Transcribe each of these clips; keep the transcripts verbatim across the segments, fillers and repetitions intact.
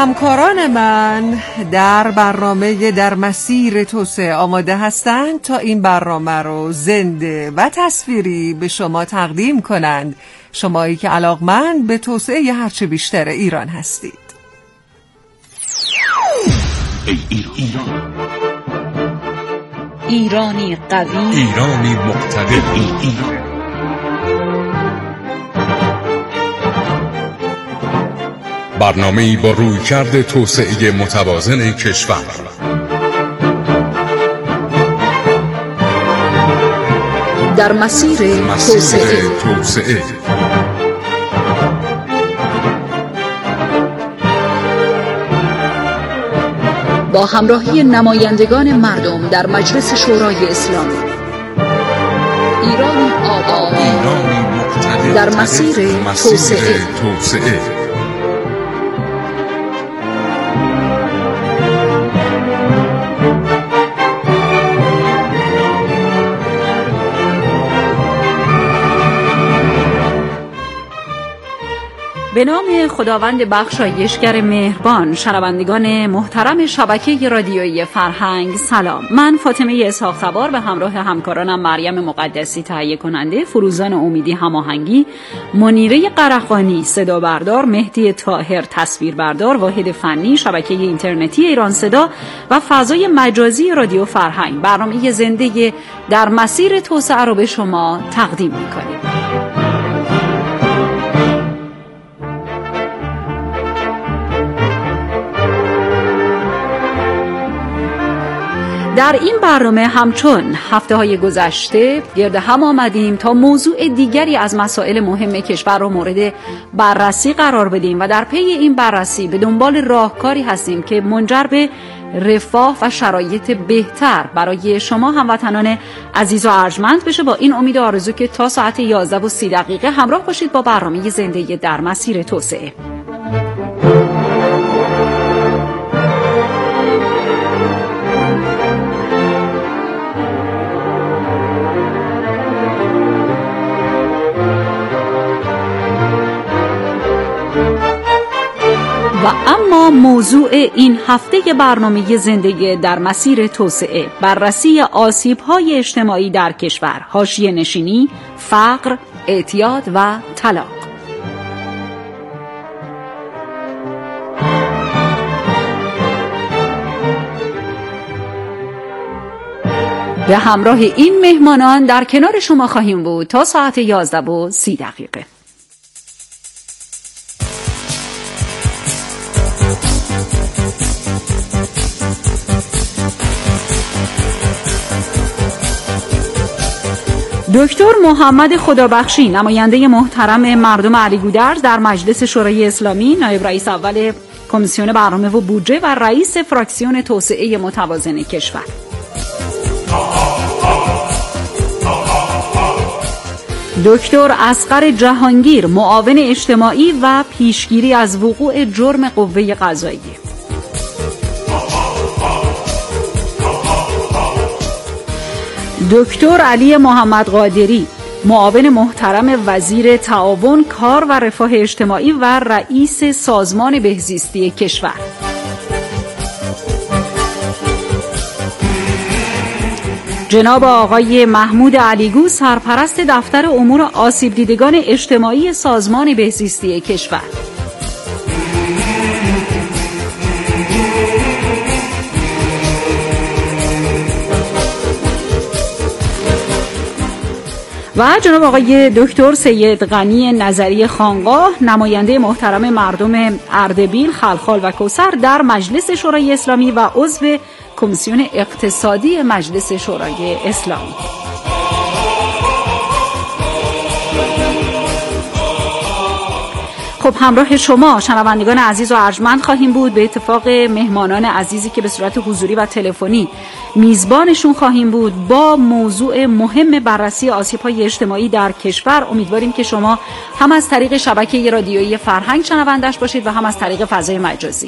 همکاران من در برنامه در مسیر توسعه آماده هستند تا این برنامه رو زنده و تصویری به شما تقدیم کنند، شمایی که علاقمند به توسعه هرچه بیشتر ایران هستید. ای ایران، ایرانی قوی، ایرانی مقتدر، ای ایران. برنامه‌ای با رویکرد توسعه متوازن کشور. در مسیر توسعه. توسعه با همراهی نمایندگان مردم در مجلس شورای اسلامی. ایرانی آباد، ایرانی مقتدر، در مسیر توسعه. توسعه به نام خداوند بخشایشگر مهربان. شنوندگان محترم شبکه رادیویی فرهنگ، سلام. من فاطمه اسحاق سوار به همراه همکارانم مریم مقدسی تهیه کننده، فروزان امیدی هماهنگی، منیره قرقانی صدا بردار، مهدی طاهر تصویر بردار، واحد فنی شبکه اینترنتی ایران صدا و فضای مجازی رادیو فرهنگ برنامه زنده در مسیر توسعه رو به شما تقدیم می‌کنیم. در این برنامه همچون هفته‌های گذشته گرد هم آمدیم تا موضوع دیگری از مسائل مهم کشور را مورد بررسی قرار بدیم و در پی این بررسی به دنبال راهکاری هستیم که منجر به رفاه و شرایط بهتر برای شما هموطنان عزیز و ارجمند بشه. با این امید و آرزو که تا ساعت یازده و سی دقیقه همراه باشید با برنامه زنده در مسیر توسعه. و اما موضوع این هفته برنامه زندگی در مسیر توسعه، بررسی آسیب‌های اجتماعی در کشور، حاشیه نشینی، فقر، اعتیاد و طلاق. به همراه این مهمانان در کنار شما خواهیم بود تا ساعت یازده و سی دقیقه. دکتر محمد خدابخشی، نماینده محترم مردم علیگودرز در مجلس شورای اسلامی، نایب رئیس اول کمیسیون برنامه و بودجه و رئیس فراکسیون توسعه متوازن کشور. دکتر اصغر جهانگیر، معاون اجتماعی و پیشگیری از وقوع جرم قوه قضاییه. دکتر علی محمد قادری، معاون محترم وزیر تعاون، کار و رفاه اجتماعی و رئیس سازمان بهزیستی کشور. جناب آقای محمود علیگو، سرپرست دفتر امور آسیب دیدگان اجتماعی سازمان بهزیستی کشور. و جناب آقای دکتر سید غنی نظری خانقاه، نماینده محترم مردم اردبیل، خلخال و کوثر در مجلس شورای اسلامی و عضو کمیسیون اقتصادی مجلس شورای اسلامی. خب همراه شما شنوندگان عزیز و ارجمند خواهیم بود. به اتفاق مهمانان عزیزی که به صورت حضوری و تلفنی میزبانشون خواهیم بود با موضوع مهم بررسی آسیب‌های اجتماعی در کشور. امیدواریم که شما هم از طریق شبکه رادیویی فرهنگ شنوندش باشید و هم از طریق فضای مجازی.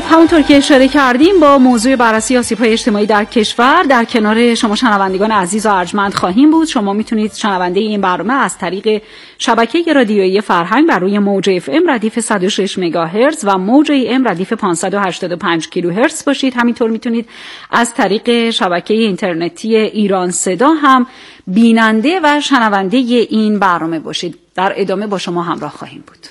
همونطور که اشاره کردیم با موضوع بررسی آسیب‌های اجتماعی در کشور در کنار شما شنوندگان عزیز و ارجمند خواهیم بود. شما میتونید شنونده این برنامه از طریق شبکه رادیویی فرهنگ بر روی موج اف ام ردیف صد و شش مگاهرتز و موج ای ام ردیف پانصد و هشتاد و پنج کیلوهرتز باشید. همینطور میتونید از طریق شبکه اینترنتی ایران صدا هم بیننده و شنونده این برنامه باشید. در ادامه با شما همراه خواهیم بود.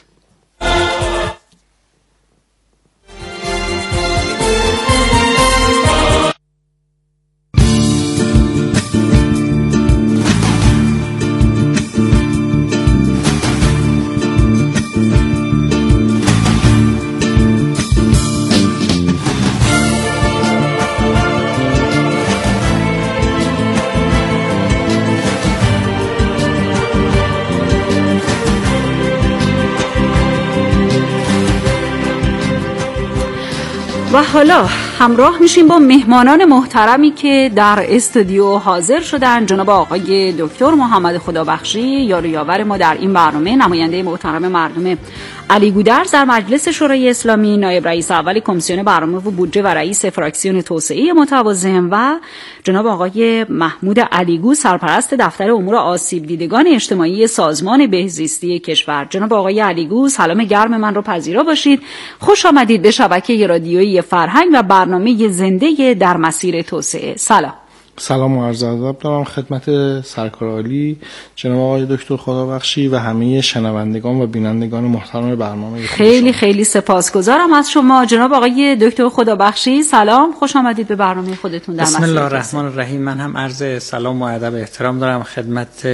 و حالا همراه میشیم با مهمانان محترمی که در استودیو حاضر شدن. جناب آقای دکتر محمد خدابخشی یار و یاور ما در این برنامه، نماینده محترم مردم علی گودرز در مجلس شورای اسلامی، نایب رئیس اول کمیسیون برنامه و بودجه و رئیس فراکسیون توسعه متوازن، و جناب آقای محمود علیگو سرپرست دفتر امور آسیب دیدگان اجتماعی سازمان بهزیستی کشور. جناب آقای علیگو سلام گرم من رو پذیرا باشید. خوش آمدید به شبکه رادیویی فرهنگ و برنامه زنده در مسیر توسعه. سلام. سلام و عرض ادب دارم خدمت سرکار عالی جناب آقای دکتر خدابخشی و همه شنوندگان و بینندگان محترم برنامه. خیلی خیلی سپاسگزارم از شما. جناب آقای دکتر خدابخشی سلام، خوش آمدید به برنامه خودتون در مسیر توسعه. بسم الله الرحمن الرحیم. من هم عرض سلام و ادب احترام دارم خدمت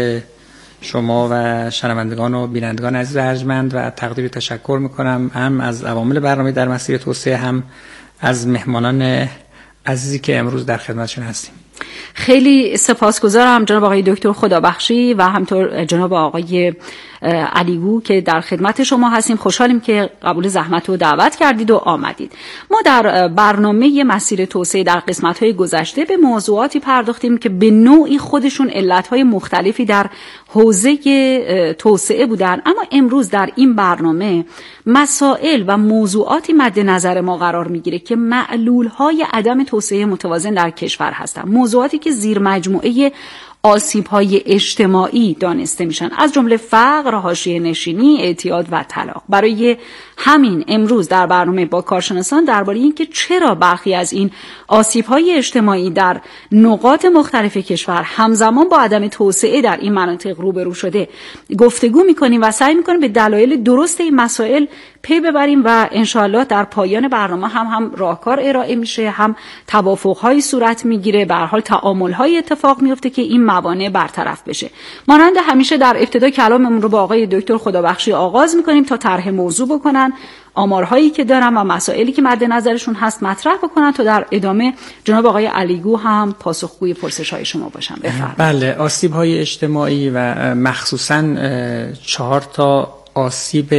شما و شنوندگان و بینندگان عزیز ارجمند و تقدیر تشکر میکنم هم از عوامل برنامه در مسیر توسعه، هم از مهمانان عزیزی که امروز در خدمتشون هستیم. خیلی سپاسگزارم جناب آقای دکتر خدابخشی و همطور جناب آقای علیگو که در خدمت شما هستیم. خوشحالیم که قبول زحمت و دعوت کردید و آمدید. ما در برنامه مسیر توسعه در قسمت‌های گذشته به موضوعاتی پرداختیم که به نوعی خودشون علت‌های مختلفی در حوزه توسعه بودن، اما امروز در این برنامه مسائل و موضوعاتی مد نظر ما قرار میگیره که معلول‌های عدم توسعه متوازن در کشور هستند. موضوعاتی که زیر مجموعه آسیب‌های اجتماعی دانسته میشن، از جمله فقر، حاشیه نشینی، اعتیاد و طلاق. برای همین امروز در برنامه با کارشناسان درباره اینکه چرا برخی از این آسیب‌های اجتماعی در نقاط مختلف کشور همزمان با عدم توسعه در این مناطق روبرو شده گفتگو می‌کنیم و سعی می‌کنیم به دلایل درست این مسائل پی ببریم و انشاءالله در پایان برنامه هم هم راهکار ارائه میشه، هم توافق‌های صورت میگیره، به هر حال تعامل‌های اتفاق میفته که این موانع برطرف بشه. مانند همیشه در ابتدا کلاممون رو با آقای دکتر خدابخشی آغاز می‌کنیم تا طرح موضوع بکنن، آمارهایی که دارن و مسائلی که مد نظرشون هست مطرح بکنن تا در ادامه جناب آقای علیگو هم پاسخگوی پرسش‌های شما باشن. بفرمایید. بله، آسیب‌های اجتماعی و مخصوصاً چهار تا آسیب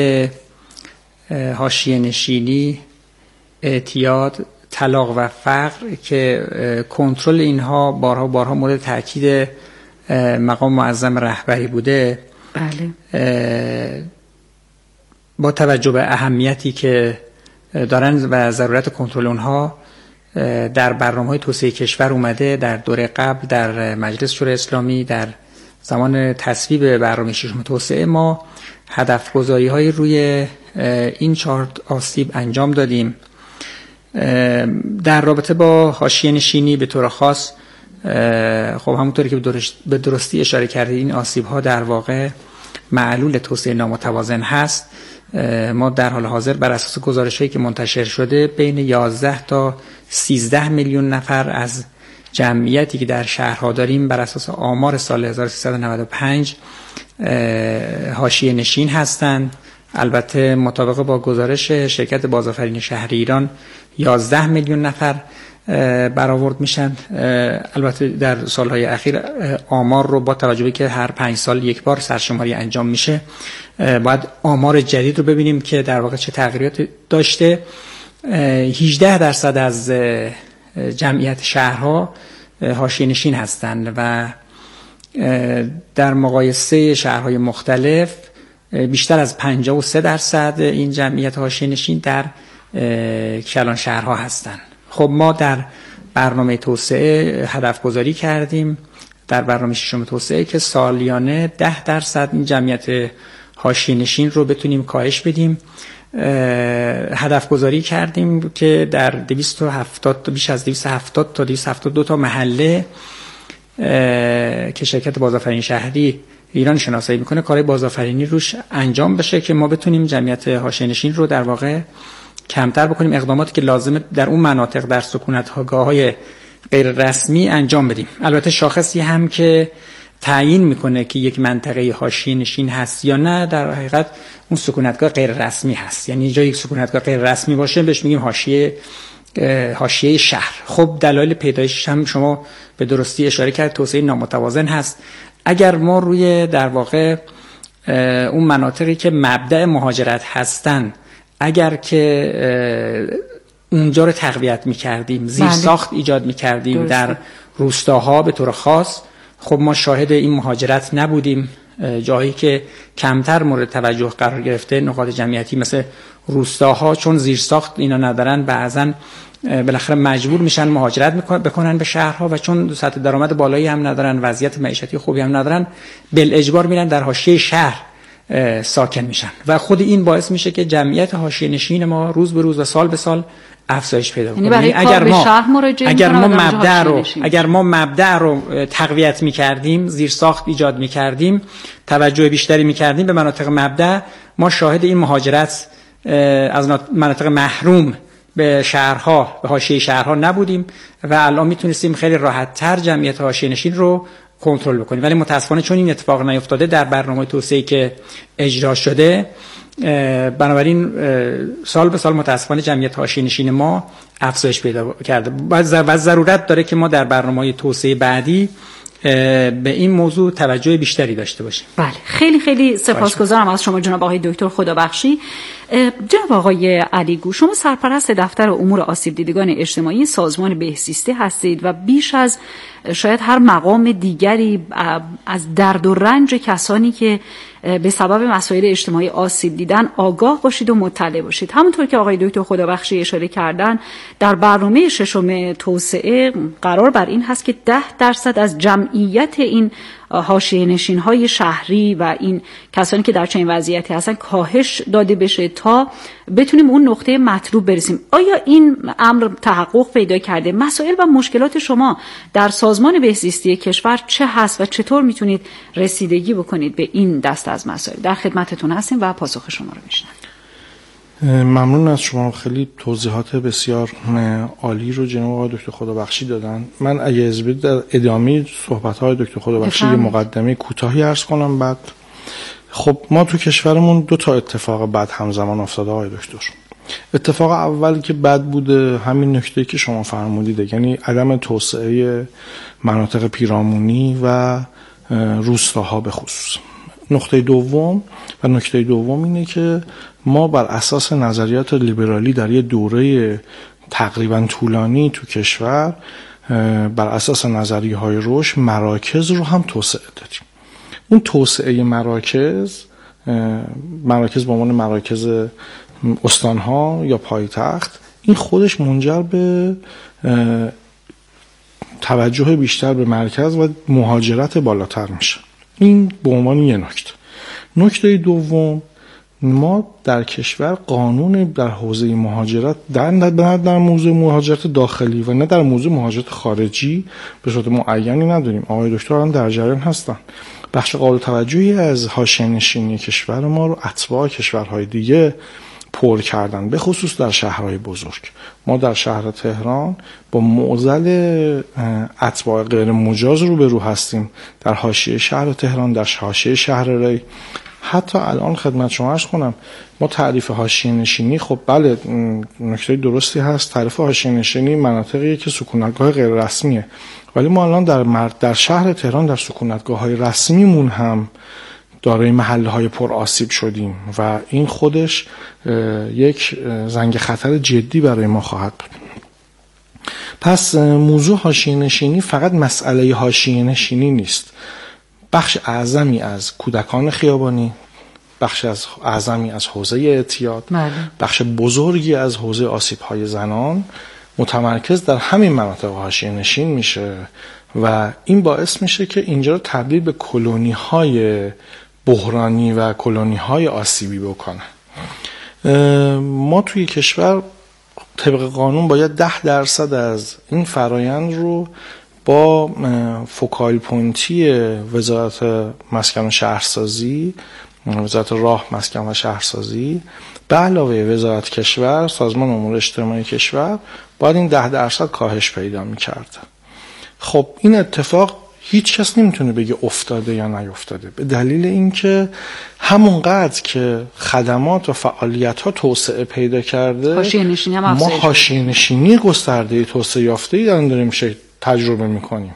حاشیه نشینی، اعتیاد، طلاق و فقر که کنترل اینها بارها بارها مورد تاکید مقام معظم رهبری بوده. بله. با توجه به اهمیتی که دارن و ضرورت کنترل اونها در برنامه‌های توسعه کشور اومده. در دوره قبل در مجلس شورای اسلامی در زمان تصویب برنامه ششم توسعه ما هدف گذاری‌های روی این چهار آسیب انجام دادیم. در رابطه با حاشیه نشینی به طور خاص، خب همونطوری که به درستی اشاره کردید این آسیب‌ها در واقع معلول توسعه نامتوازن هست. ما در حال حاضر بر اساس گزارش‌هایی که منتشر شده بین یازده تا سیزده میلیون نفر از جمعیتی که در شهرها داریم بر اساس آمار سال هزار و سیصد و نود و پنج حاشیه نشین هستند. البته مطابق با گزارش شرکت بازآفرینی شهری ایران یازده میلیون نفر برآورد میشن. البته در سالهای اخیر آمار رو با توجه به که هر پنج سال یک بار سرشماری انجام میشه باید آمار جدید رو ببینیم که در واقع چه تغییراتی داشته. هجده درصد از جمعیت شهرها حاشیه نشین هستند و در مقایسه شهرهای مختلف بیشتر از پنجاه و سه درصد این جمعیت حاشیه نشین در که الان شهرها هستن. خب ما در برنامه توسعه هدف گذاری کردیم در برنامه ششم توسعه که سالیانه ده درصد این جمعیت حاشیه‌نشین رو بتونیم کاهش بدیم. هدف گذاری کردیم که در دویست و هفتاد بیش از دویست و هفتاد تا دویست و هفتاد و دو تا محله که شرکت بازآفرینی شهری ایران شناسایی میکنه کارهای بازآفرینی روش انجام بشه که ما بتونیم جمعیت حاشیه‌نشین رو در واقع کمتر بکنیم، اقداماتی که لازمه در اون مناطق در سکونتگاه‌های غیر رسمی انجام بدیم. البته شاخصی هم که تعیین میکنه که یک منطقه حاشیه‌نشین هست یا نه در حقیقت اون سکونتگاه غیر رسمی هست، یعنی جایی یک سکونتگاه غیر رسمی باشه بهش میگیم حاشیه حاشیه شهر. خب دلایل پیدایشش هم شما به درستی اشاره کرد، توسعه نامتوازن هست. اگر ما روی در واقع اون مناطقی که مبدأ مهاجرت هستن اگر که اونجا رو تقویت می‌کردیم، زیر ساخت ایجاد می‌کردیم در روستاها به طور خاص، خب ما شاهد این مهاجرت نبودیم. جایی که کمتر مورد توجه قرار گرفته نقاط جمعیتی مثل روستاها چون زیر ساخت اینا ندارن بعضن بالاخره مجبور میشن مهاجرت بکنن به شهرها و چون سطح درآمد بالایی هم ندارن، وضعیت معیشتی خوبی هم ندارن، بالاجبار میرن در حاشیه شهر ساکن میشن و خود این باعث میشه که جمعیت حاشیه‌نشین ما روز به روز و سال به سال افزایش پیدا کنه. یعنی اگر ما اگر ما مبدأ رو اگر ما مبدأ رو تقویت می‌کردیم، زیر ساخت ایجاد می‌کردیم، توجه بیشتری می‌کردیم به مناطق مبدأ، ما شاهد این مهاجرت از مناطق محروم به شهرها به حاشیه شهرها نبودیم و الان میتونستیم خیلی راحت‌تر جمعیت حاشیه‌نشین رو کنترل بکنیم. ولی متاسفانه چون این اتفاق نیفتاده در برنامه توسعه‌ای که اجرا شده، بنابراین سال به سال متاسفانه جمعیت حاشیه‌نشین ما افزایش پیدا کرده و ضرورت داره که ما در برنامه‌های توسعه بعدی به این موضوع توجه بیشتری داشته باشیم. بله، خیلی خیلی سپاسگزارم از شما جناب آقای دکتر خدابخشی. جناب آقای علیگو، شما سرپرست دفتر امور آسیب دیدگان اجتماعی سازمان بهزیستی هستید و بیش از شاید هر مقام دیگری از درد و رنج کسانی که به سبب مسائل اجتماعی آسیب دیدن آگاه باشید و مطلع باشید. همونطور که آقای دکتر خدابخشی اشاره کردن، در برنامه ششم توسعه قرار بر این هست که ده درصد از جمعیت این حاشیه‌نشین‌های شهری و این کسانی که در چنین وضعیتی هستن کاهش داده بشه تا بتونیم اون نقطه مطلوب برسیم. آیا این امر تحقق پیدا کرده؟ مسائل و مشکلات شما در سازمان بهزیستی کشور چه هست و چطور میتونید رسیدگی بکنید به این دست از مسائل؟ در خدمتتون هستیم و پاسخ شما رو میشنویم. ممنون از شما، خیلی توضیحات بسیار عالی رو جناب آقای دکتر خدابخشی دادن. من اگه از بدید در ادامه صحبت‌های دکتر خدابخشی یه مقدمه کوتاهی عرض کنم. بعد خب ما تو کشورمون دو تا اتفاق بد همزمان افتاده آقای دکتر. اتفاق اول که بد بوده همین نکته‌ای که شما فرمودید، یعنی عدم توسعه مناطق پیرامونی و روستاها به خصوص. نقطه دوم و نکته دوم اینه که ما بر اساس نظریات لیبرالی در یه دوره تقریبا طولانی تو کشور بر اساس نظریه های رشد مراکز رو هم توسعه دادیم. اون توسعه مراکز مراکز به عنوان مراکز استانها یا پایتخت، این خودش منجر به توجه بیشتر به مرکز و مهاجرت بالاتر میشه. این به عنوان یه نکته. نکته دوم، ما در کشور قانون در حوزه مهاجرت در نه در موضوع مهاجرت داخلی و نه در موضوع مهاجرت خارجی به صورت معینی نداریم. آقای دکتر هم در جریان هستن. بخش قابل توجهی از حاشیه‌نشینی کشور ما رو اتباع کشورهای دیگه پر کردن، به خصوص در شهرهای بزرگ. ما در شهر تهران با معضل اتباع غیر مجاز رو به رو هستیم. در حاشیه شهر تهران، در حاشیه شهر ری، حتی الان خدمت شما عرض کنم ما تعریف حاشیه‌نشینی، خب بله نکته درستی هست، تعریف حاشیه‌نشینی مناطقی که سکونتگاه غیر رسمیه، ولی ما الان در مرد در شهر تهران در سکونتگاه‌های رسمیمون هم دارای محله‌های پر آسیب شدیم و این خودش یک زنگ خطر جدی برای ما خواهد بود. پس موضوع حاشیه‌نشینی فقط مسئله حاشیه‌نشینی نیست. بخش اعظمی از کودکان خیابانی، بخش از اعظمی از حوزه اعتیاد، بخش بزرگی از حوزه آسیب‌های زنان متمرکز در همین مناطق حاشیه نشین میشه و این باعث میشه که اینجا رو تبدیل به کلونی‌های بحرانی و کلونی‌های آسیبی بکنه. ما توی کشور طبق قانون باید ده درصد از این فرایند رو با فوکال پوینتی وزارت مسکن و شهرسازی، وزارت راه مسکن و شهرسازی به علاوه وزارت کشور، سازمان امور اجتماعی کشور باید این ده درصد کاهش پیدا می‌کرد. خب این اتفاق هیچ کس نمیتونه بگه افتاده یا نیفتاده، به دلیل اینکه همونقدر که خدمات و فعالیت‌ها توسعه پیدا کرده، حاشیه‌نشینی هم ما حاشیه‌نشینی گسترده توسعه یافته‌ای داریم داریم تجربه میکنیم.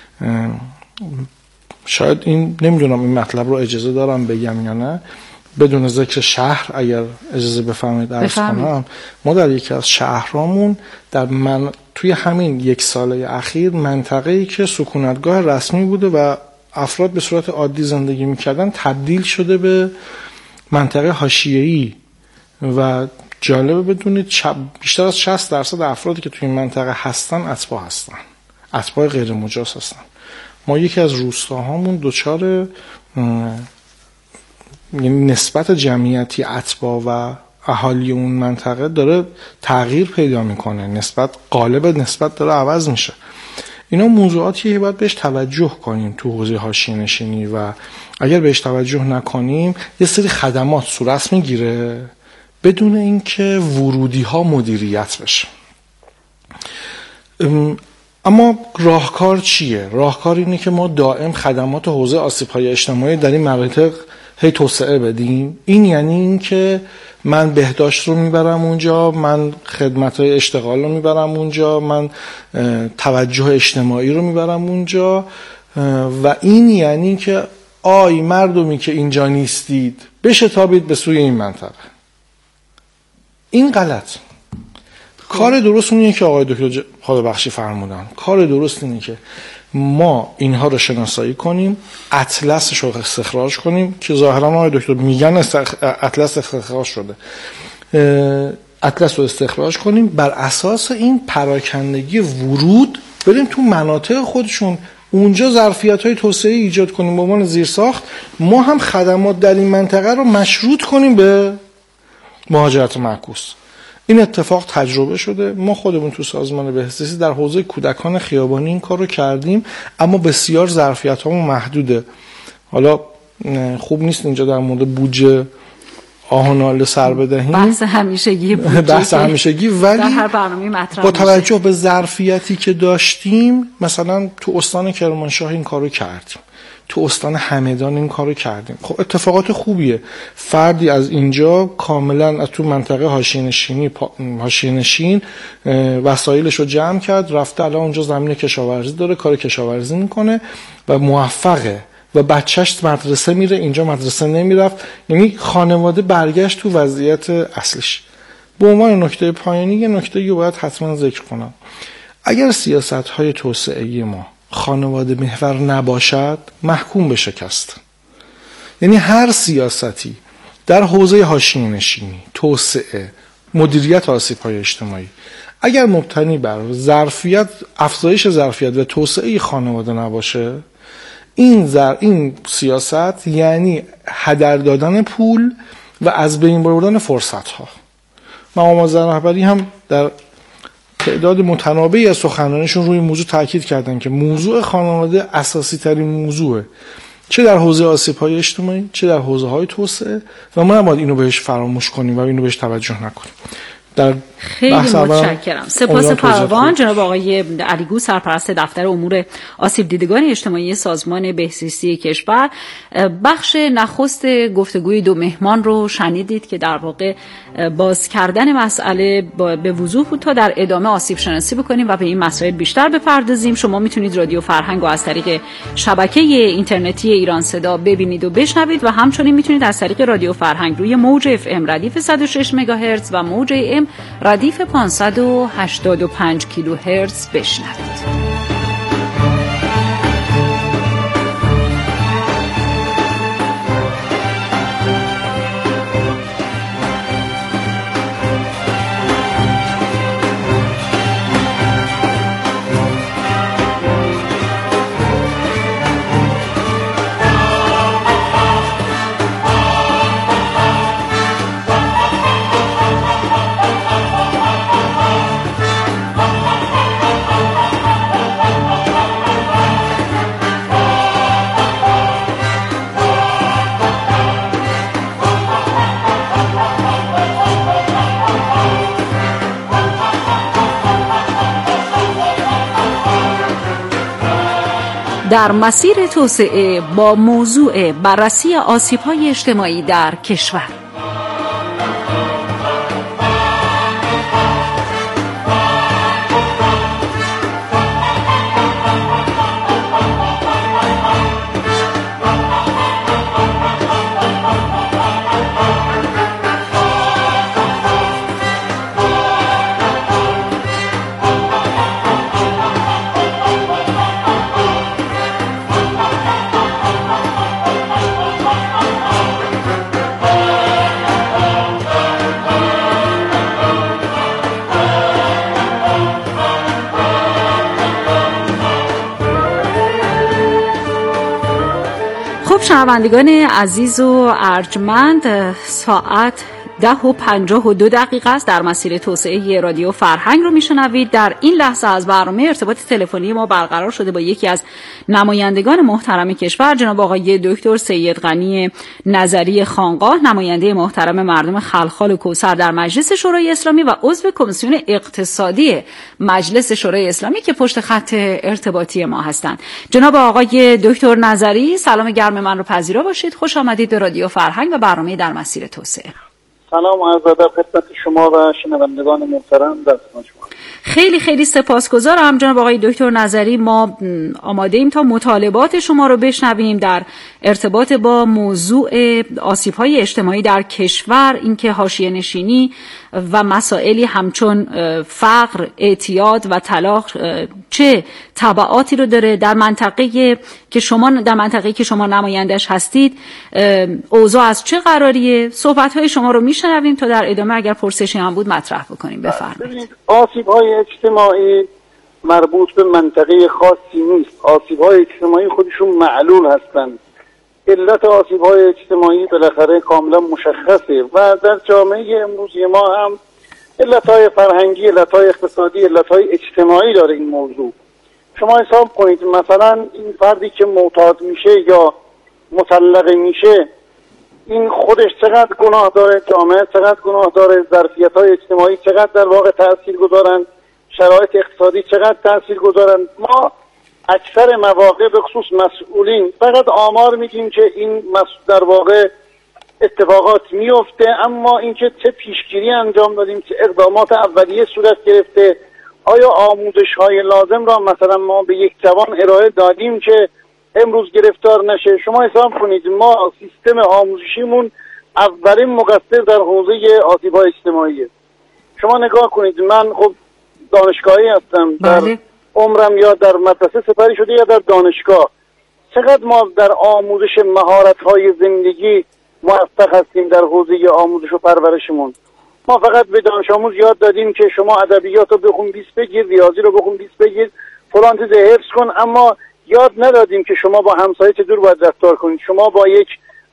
شاید این نمیدونم این مطلب رو اجازه دارم بگم یا نه، بدون ذکر شهر اگر اجازه بفرمایید عرض کنم. ما در یکی از شهرامون در من توی همین یک ساله اخیر منطقه‌ای که سکونتگاه رسمی بوده و افراد به صورت عادی زندگی میکردن تبدیل شده به منطقه حاشیه‌ای و جالبه بدونید بیشتر از شصت درصد افرادی که توی این منطقه هستن اتباع هستن، اتباع غیر مجاز هستن. ما یکی از روستاهامون دچار یعنی نسبت جمعیتی اتباع و اهالی اون منطقه داره تغییر پیدا میکنه، نسبت قالب نسبت داره عوض میشه. اینا موضوعاتیه که باید بهش توجه کنیم تو حوزه حاشیه‌نشینی و اگر بهش توجه نکنیم یه سری خدمات صورت میگیره بدون اینکه ورودی ها مدیریت بشه. اما راهکار چیه؟ راهکار اینه که ما دائم خدمات حوزه آسیب‌های اجتماعی در این مناطق هی توسعه بدیم. این یعنی این که من بهداشت رو میبرم اونجا، من خدمت‌های اشتغال رو میبرم اونجا، من توجه اجتماعی رو میبرم اونجا و این یعنی که آی مردمی که اینجا نیستید بشتابید به سوی این منطقه. این غلط. کار درست اونیه که آقای دکتر خدابخشی فرمودن. کار درست اینه که ما اینها رو شناسایی کنیم، اطلسش رو استخراج کنیم که ظاهرا آقای دکتر میگن اطلس استخراج شده. اطلس رو استخراج کنیم، بر اساس این پراکندگی ورود بریم تو مناطق خودشون اونجا ظرفیت‌های توسعه ایجاد کنیم به عنوان زیرساخت. ما هم خدمات در این منطقه رو مشروط کنیم به مهاجرت معکوس. این اتفاق تجربه شده. ما خودمون تو سازمان بهزیستی در حوزه کودکان خیابانی این کار رو کردیم، اما بسیار ظرفیت‌هامون محدوده. حالا خوب نیست اینجا در مورد بودجه آهنال سر بدهیم، بحث همیشگی بحث همیشگی ولی در هر برنامه مطرح با توجه به ظرفیتی که داشتیم، مثلا تو استان کرمانشاه این کارو کردیم، تو استان همدان این کارو کردیم. خب اتفاقات خوبیه. فردی از اینجا کاملا از تو منطقه حاشیه‌نشینی حاشیه‌نشین وسایلش رو جمع کرد، رفته الان اونجا زمین کشاورزی داره، کار کشاورزی میکنه و موفقه و بچهش مدرسه میره، اینجا مدرسه نمیرفت. یعنی خانواده برگشت تو وضعیت اصلیش. به عنوان نکته پایانی یه نکته رو باید حتما ذکر کنم. اگر سیاست‌های توسعه‌ای ما خانواده محور نباشد محکوم به شکست. یعنی هر سیاستی در حوزه حاشیه‌نشینی، توسعه، مدیریت آسیب‌های اجتماعی اگر مبتنی بر ظرفیت، افزایش ظرفیت و توسعه خانواده نباشه، این زر این سیاست یعنی هدر دادن پول و از بین بردن فرصت‌ها. مقام معظم رهبری هم در تعداد متنابعی از سخنرانیشون روی موضوع تاکید کردن که موضوع خانواده اساسی ترین موضوعه، چه در حوزه آسیب‌های اجتماعی چه در حوزه‌های توسعه و ما نباید اینو بهش فراموش کنیم و اینو بهش توجه نکنیم. در خیلی متشکرم. سپاس فراوان جناب آقای علیگو، سرپرست دفتر امور آسیب دیدگان اجتماعی سازمان بهزیستی کشور. بخش نخست گفتگوی دو مهمان رو شنیدید که در واقع باز کردن مسئله به وضوح بود تا در ادامه آسیب شناسی بکنیم و به این مسائل بیشتر بپردازیم. شما میتونید رادیو فرهنگ رو از طریق شبکه اینترنتی ایران صدا ببینید و بشنوید و همچنین میتونید از طریق رادیو فرهنگ روی موج اف ام ردیف صد و شش مگاهرتز و موج ام ردیف پانصد و هشتاد و پنج کیلوهرتز بشنوید. در مسیر توسعه با موضوع بررسی آسیب‌های اجتماعی در کشور. شنوندگان عزیز و ارجمند، ساعت ده و پنجاه و دو دقیقه است. در مسیر توسعه رادیو فرهنگ رو میشنوید. در این لحظه از برنامه ارتباط تلفنی ما برقرار شده با یکی از نمایندگان محترم کشور، جناب آقای دکتر سید غنی نظری خانقاه، نماینده محترم مردم خلخال و کوثر در مجلس شورای اسلامی و عضو کمیسیون اقتصادی مجلس شورای اسلامی که پشت خط ارتباطی ما هستند. جناب آقای دکتر نظری، سلام گرم من رو پذیرا باشید. خوش آمدید به رادیو فرهنگ و برنامه در مسیر توسعه. سلام و عرض ادب خدمت شما و شنوندگان محترم. در خدمت شما. خیلی خیلی سپاسگزارم جناب آقای دکتر نظری. ما آماده ایم تا مطالبات شما رو بشنویم در ارتباط با موضوع آسیب‌های اجتماعی در کشور، اینکه حاشیه نشینی و مسائلی همچون فقر، اعتیاد و طلاق چه تبعاتی رو داره در منطقه که شما در منطقه‌ای که شما نمایندش هستید. اوضاع از چه قراریه؟ صحبت‌های شما رو میشنویم تا در ادامه اگر پرسشی هم بود مطرح بکنیم. بفرمایید. آسیب‌های اجتماعی مربوط به منطقه خاصی نیست. آسیب‌های اجتماعی خودشون معلول هستند. علت آسیب‌های اجتماعی بالاخره کاملا مشخصه و در جامعه امروزی ما هم علت‌های فرهنگی، علت‌های اقتصادی، علت‌های اجتماعی داره این موضوع. شما حساب کنید مثلا این فردی که معتاد میشه یا مطلقه میشه، این خودش چقدر گناه داره، جامعه چقدر گناه داره، ظرفیت‌های اجتماعی چقدر در واقع تأثیر گذارن، شرایط اقتصادی چقدر تأثیر گذارن. ما اکثر مواقع به خصوص مسئولین فقط آمار میگیم که این در واقع اتفاقات میفته، اما اینکه چه پیشگیری انجام دادیم، چه اقدامات اولیه صورت گرفته، آیا آموزش‌های لازم را مثلا ما به یک جوان ارائه دادیم که امروز گرفتار نشه. شما حساب کنید ما سیستم آموزشیمون اولین مقصر در حوزه آسیب‌های اجتماعی. شما نگاه کنید، من خب دانشگاهی هستم، در عمرم یا در مدرسه سپری شده یا در دانشگاه. چقدر ما در آموزش مهارت‌های زندگی موفق هستیم در حوزه آموزش و پرورشمون. ما فقط به دانش آموز یاد دادیم که شما ادبیات رو بخون بیست بگیر، ریاضی رو بخون بیست بگیر، فلان چیز حفظ کن، اما یاد ندادیم که شما با همسایه چطور باید رفتار کنید، شما با یک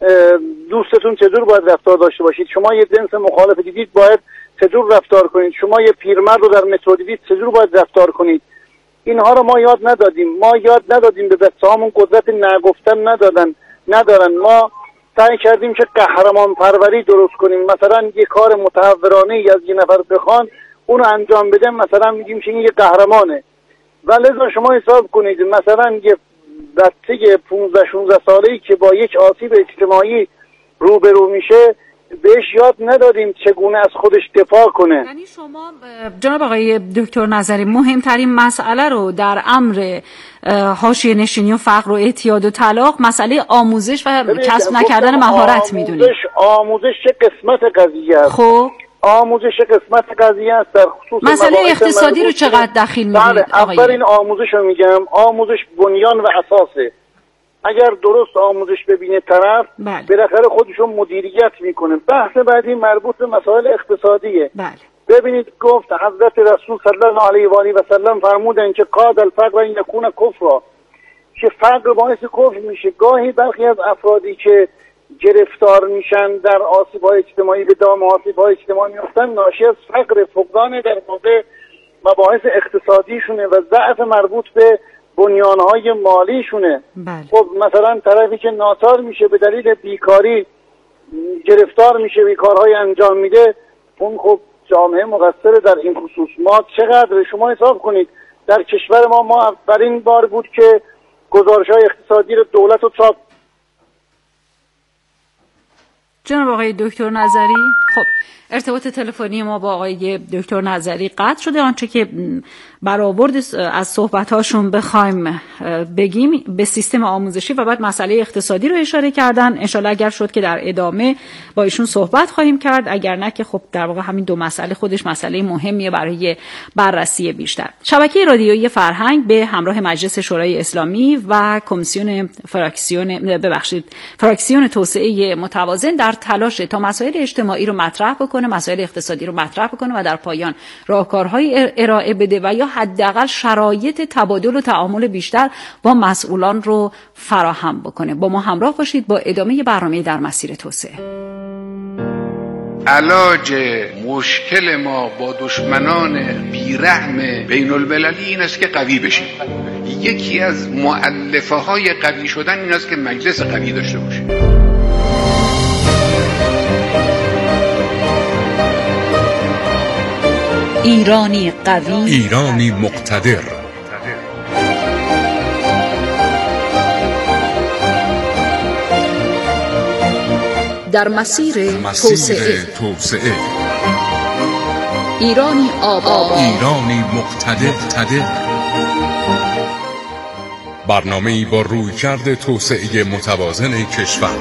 دوستتون چطور باید رفتار داشته باشید، شما یه جنس مخالف دیدید باید چطور رفتار کنید، شما یه پیرمرد رو در مترو دیدید چطور باید رفتار کنید. اینها رو ما یاد ندادیم. ما یاد ندادیم، به بچه‌هامون قدرت نگفتن ندادن ندارن. ما سعی کردیم که قهرمان پروری درست کنیم. مثلا یه کار متهورانه ای از یه نفر بخوان اون انجام بده، مثلا میگیم که این یه قهرمانه. ولی شما حساب کنید مثلا یه بچه پانزده شانزده ساله‌ای که با یک آسیب اجتماعی روبرو میشه بهش یاد ندادیم چگونه از خودش دفاع کنه. یعنی شما جناب آقای دکتر نظری مهمترین مسئله رو در امر حاشیه نشینی و فقر و اعتیاد و طلاق مسئله آموزش و کسب نکردن مهارت میدونید. آموزش آموزش چه قسمت قضیه است؟ خب آموزش قسمت قضیه است. در خصوص مسئله اقتصادی رو چقدر دخیل میدونید آقای؟ اول این آموزش رو میگم، آموزش بنیان و اساسه. اگر درست آموزش ببینه طرف، بالاخره خودشون مدیریت میکنه. بحث بعدی مربوط به مسائل اقتصادیه. بله. ببینید گفت حضرت رسول صلی الله علیه و آله و سلم فرمودن که قاد الفقر ان یکون کفرا، که فقر باعث کفر میشه. گاهی برخی از افرادی که گرفتار میشن در آسیب‌های اجتماعی، به دام آسیب‌های اجتماعی میفتن، ناشی از فقر، فقدان در واقع مباحث اقتصادیشونه و ضعف مربوط به بنیانهای مالیشونه. بله. خب مثلا طرفی که ناچار میشه به دلیل بیکاری گرفتار میشه، بیکارهای انجام میده، اون خب جامعه مقصر در این خصوص. ما چقدر شما حساب کنید در کشور ما ما اولین بار بود که گزارش‌های اقتصادی رو دولت رو چاپ. جناب آقای دکتر نظری، خب ارتباط تلفنی ما با آقای دکتر نظری قطع شده. آنچه که برآورد از صحبت‌هاشون بخوایم بگیم به سیستم آموزشی و بعد مسئله اقتصادی رو اشاره کردن. انشالله اگر شد که در ادامه با ایشون صحبت خواهیم کرد، اگر نه که خب در واقع همین دو مسئله خودش مسئله مهمیه برای بررسی بیشتر. شبکه رادیویی فرهنگ به همراه مجلس شورای اسلامی و کمیسیون فراکسیون ببخشید فراکسیون توسعه متوازن در تلاش تا مسائل اجتماعی رو مطرح بکنه، مسائل اقتصادی رو مطرح بکنه و در پایان راهکارهای ارائه بده و یا حداقل شرایط تبادل و تعامل بیشتر با مسئولان رو فراهم بکنه. با ما همراه باشید با ادامه برنامه در مسیر توسعه. علاج مشکل ما با دشمنان بیرحم بین المللی این است که قوی بشیم. یکی از مؤلفه های قوی شدن این است که مجلس قوی داشته باشه. ایرانی قوی، ایرانی مقتدر. در مسیر, مسیر توسعه. توسعه ایرانی آباد، ایرانی مقتدر. برنامه‌ای با رویکرد توسعه متوازن کشور.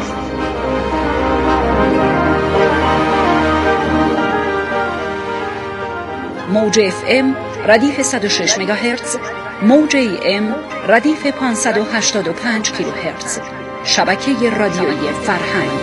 موج اف ام ردیف صد و شش مگاهرتز، موج ای ام ردیف پانصد و هشتاد و پنج کیلوهرتز. شبکه رادیویی فرهنگ.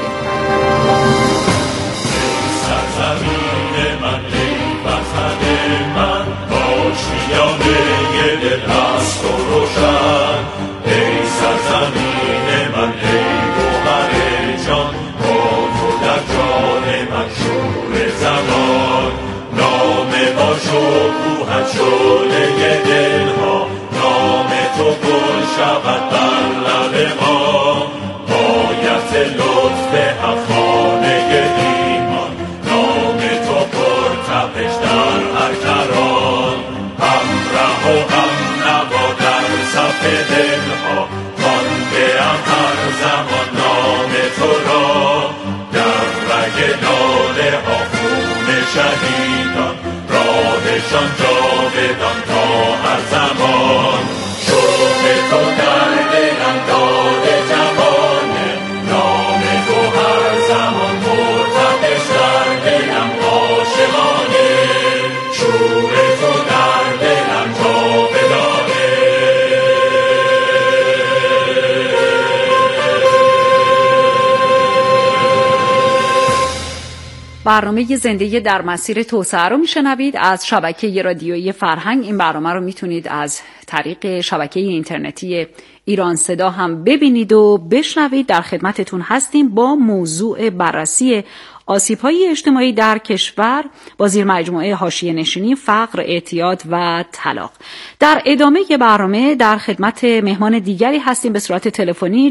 سرزمین من، ای وطن من، آشیانه دل است و روشن. ای سرزمین من، ای گوهر جان، با تو در جان من شور زمان. نام ما شکوهت شعله دلها، نام تو گل شود بر لب ما. آیت لطف افغانه ایمان، نام تو پر تپش در هر کران. همراه و هم نوا در صف دلها، خوانده ام هر زمان نام تو را. در رگ لاله ها خون شهیدان، راهشان جاودان تا هر زمان. شوق تو در دلم داد جوانه، نام تو هر زمان مرتبش در دلم عاشقانه. شوق تو در دلم جاودانه. برنامه زندگی در مسیر توسعه رو میشنوید از شبکه رادیویی فرهنگ. این برنامه رو میتونید از طریق شبکه اینترنتی ایران صدا هم ببینید و بشنوید. در خدمتتون هستیم با موضوع بررسی آسیب‌های اجتماعی در کشور با زیر مجموعه حاشیه نشینی، فقر، اعتیاد و طلاق. در ادامه برنامه در خدمت مهمان دیگری هستیم به صورت تلفنی.